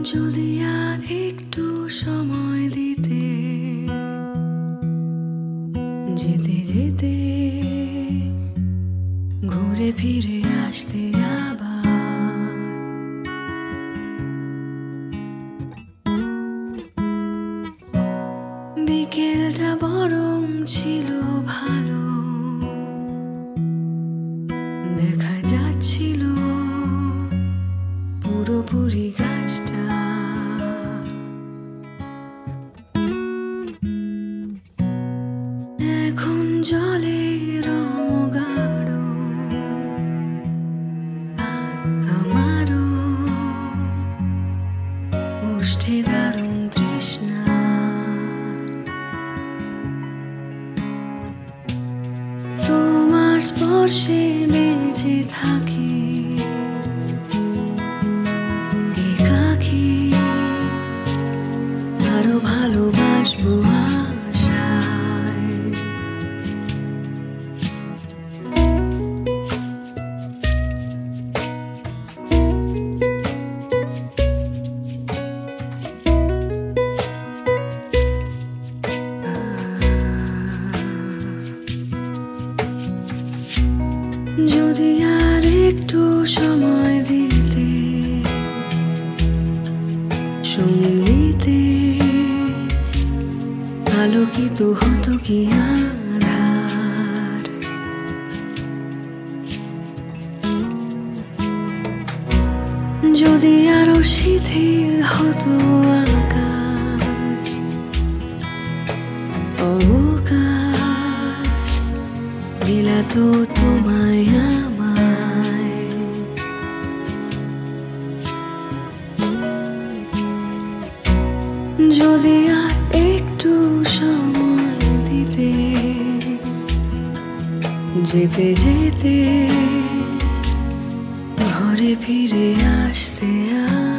যদি আর একটু সময় দিতে, যেতে যেতে ঘুরে ফিরে আসতে আবার, বিকেলটা বরং ছিল ভালো, দেখা যাচ্ছিল পুরোপুরি গাছটা। এখন জলে রং গাঢ়, আর আমারও ওষ্ঠে দারুণ তৃষ্ণা। তোমার স্পর্শে বেঁচে থাকি, একাকী আরো ভালোবাসবো আশায়। যদি আর একটু সময় দিতে, সঙ্গীতে আলোকিত হতো কি আধার। যদি আরো শিথিল হতো আকাশ, অবকাশ মিলাতো তোমায় আমায়। যদি আর একটু সময় দিতে, যেতে যেতে ঘরে ফিরে আসতে